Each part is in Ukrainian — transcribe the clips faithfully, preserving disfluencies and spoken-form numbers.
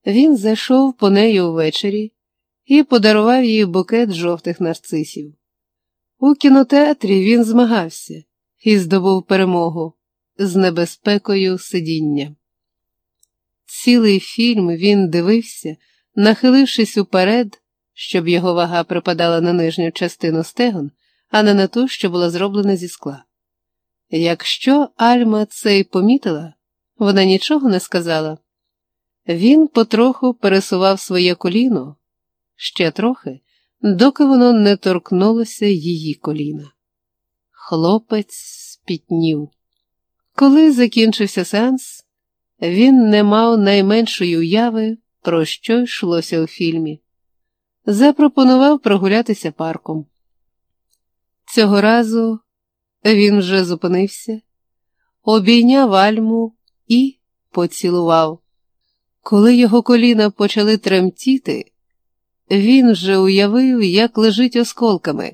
Він зайшов по неї увечері і подарував їй букет жовтих нарцисів. У кінотеатрі він змагався і здобув перемогу з небезпекою сидіння. Цілий фільм він дивився, нахилившись уперед, щоб його вага припадала на нижню частину стегон, а не на ту, що була зроблена зі скла. Якщо Альма це й помітила, вона нічого не сказала. Він потроху пересував своє коліно, ще трохи, доки воно не торкнулося її коліна. Хлопець спітнів. Коли закінчився сеанс, він не мав найменшої уяви, про що йшлося у фільмі. Запропонував прогулятися парком. Цього разу він вже зупинився, обійняв Альму і поцілував. Коли його коліна почали тремтіти, він вже уявив, як лежить осколками.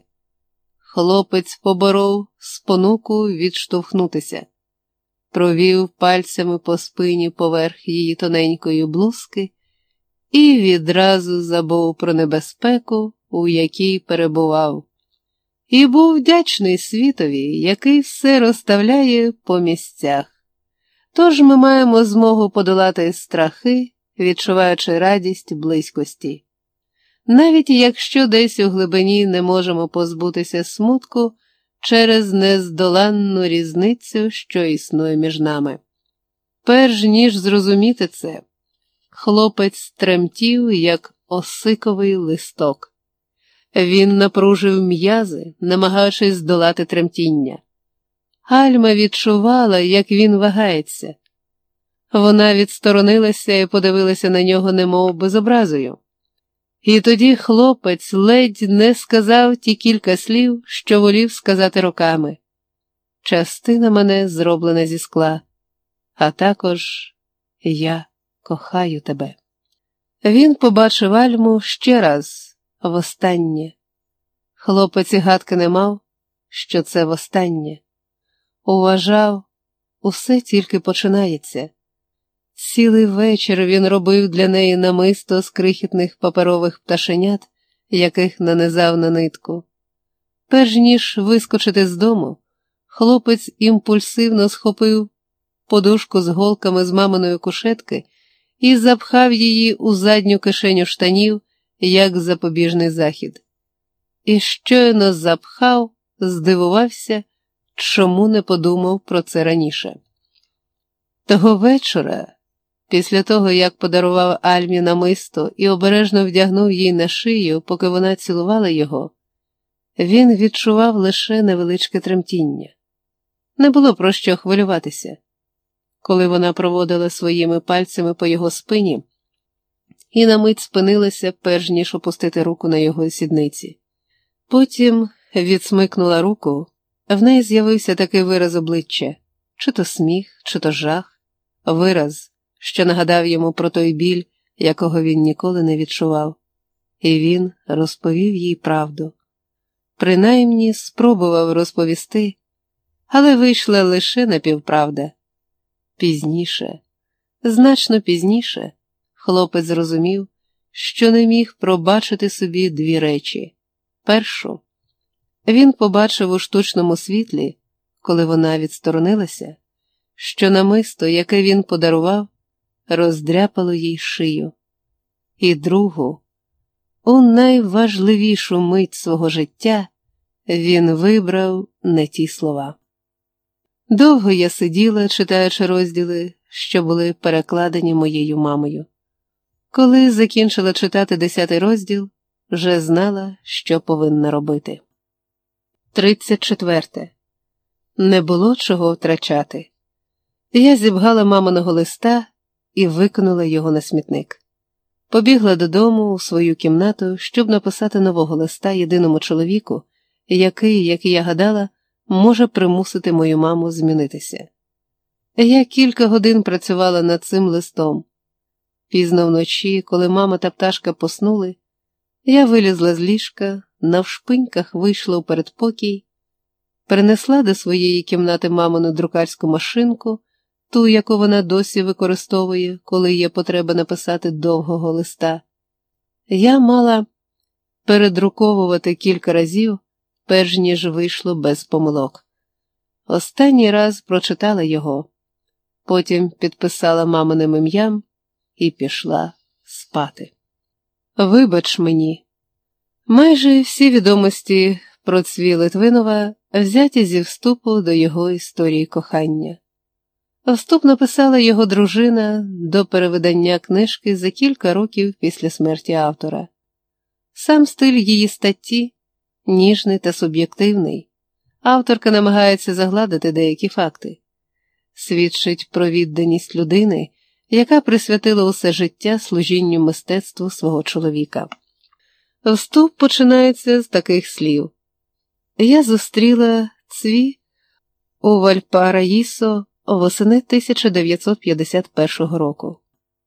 Хлопець поборов спонуку відштовхнутися, провів пальцями по спині поверх її тоненької блузки і відразу забув про небезпеку, у якій перебував. І був вдячний світові, який все розставляє по місцях. Тож ми маємо змогу подолати страхи, відчуваючи радість близькості. Навіть якщо десь у глибині не можемо позбутися смутку через нездоланну різницю, що існує між нами. Перш ніж зрозуміти це, хлопець тремтів, як осиковий листок. Він напружив м'язи, намагаючись здолати тремтіння. Альма відчувала, як він вагається. Вона відсторонилася і подивилася на нього немов безобразою. І тоді хлопець ледь не сказав ті кілька слів, що волів сказати роками. Частина мене зроблена зі скла, а також я кохаю тебе. Він побачив Альму ще раз, востаннє. Хлопець і гадки не мав, що це востаннє. Уважав, усе тільки починається. Цілий вечір він робив для неї намисто з крихітних паперових пташенят, яких нанизав на нитку. Перш ніж вискочити з дому, хлопець імпульсивно схопив подушку з голками з маминої кушетки і запхав її у задню кишеню штанів, як запобіжний захід. І щойно запхав, здивувався, чому не подумав про це раніше. Того вечора, після того, як подарував Альмі намисто і обережно вдягнув їй на шию, поки вона цілувала його, він відчував лише невеличке тремтіння. Не було про що хвилюватися. Коли вона проводила своїми пальцями по його спині і на мить спинилася, перш ніж опустити руку на його сідниці. Потім відсмикнула руку, в неї з'явився такий вираз обличчя, чи то сміх, чи то жах, вираз, що нагадав йому про той біль, якого він ніколи не відчував. І він розповів їй правду. Принаймні спробував розповісти, але вийшла лише напівправда. Пізніше, значно пізніше, хлопець зрозумів, що не міг пробачити собі дві речі. Першу, він побачив у штучному світлі, коли вона відсторонилася, що намисто, яке він подарував, роздряпало їй шию. І другу, у найважливішу мить свого життя, він вибрав не ті слова. Довго я сиділа, читаючи розділи, що були перекладені моєю мамою. Коли закінчила читати десятий розділ, вже знала, що повинна робити. тридцять четверте. Не було чого втрачати. Я зібгала маминого листа і викинула його на смітник. Побігла додому у свою кімнату, щоб написати нового листа єдиному чоловіку, який, як я гадала, може примусити мою маму змінитися. Я кілька годин працювала над цим листом. Пізно вночі, коли мама та пташка поснули, я вилізла з ліжка, навшпиньках вийшла у передпокій, перенесла до своєї кімнати мамину друкарську машинку, ту, яку вона досі використовує, коли є потреба написати довгого листа. Я мала передруковувати кілька разів, перш ніж вийшло без помилок. Останній раз прочитала його, потім підписала маминим ім'ям і пішла спати. Вибач мені. Майже всі відомості про Цві Литвинова взяті зі вступу до його історії кохання. Вступ написала його дружина до перевидання книжки за кілька років після смерті автора. Сам стиль її статті ніжний та суб'єктивний. Авторка намагається загладити деякі факти. Свідчить про відданість людини, яка присвятила усе життя служінню мистецтву свого чоловіка. Вступ починається з таких слів. Я зустріла Цві у Вальпараїсо восени тисяча дев'ятсот п'ятдесят першого року.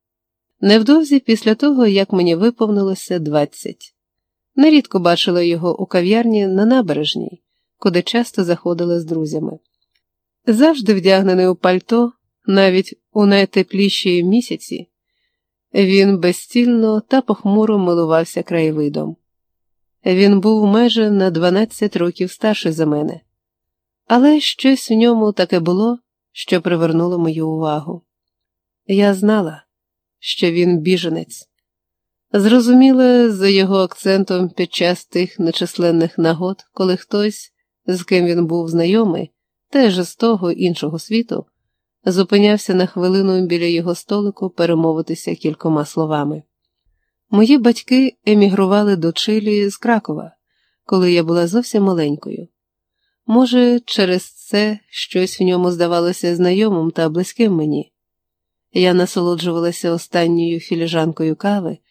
Невдовзі після того, як мені виповнилося двадцять. Нерідко бачила його у кав'ярні на набережній, куди часто заходила з друзями. Завжди вдягнений у пальто, навіть у найтепліші місяці, він безцільно та похмуро милувався краєвидом. Він був майже на дванадцять років старший за мене, але щось в ньому таке було, що привернуло мою увагу. Я знала, що він біженець. Зрозуміла за його акцентом під час тих нечисленних нагод, коли хтось, з ким він був знайомий, теж з того іншого світу, зупинявся на хвилину біля його столику перемовитися кількома словами. Мої батьки емігрували до Чилі з Кракова, коли я була зовсім маленькою. Може, через це щось в ньому здавалося знайомим та близьким мені. Я насолоджувалася останньою філіжанкою кави,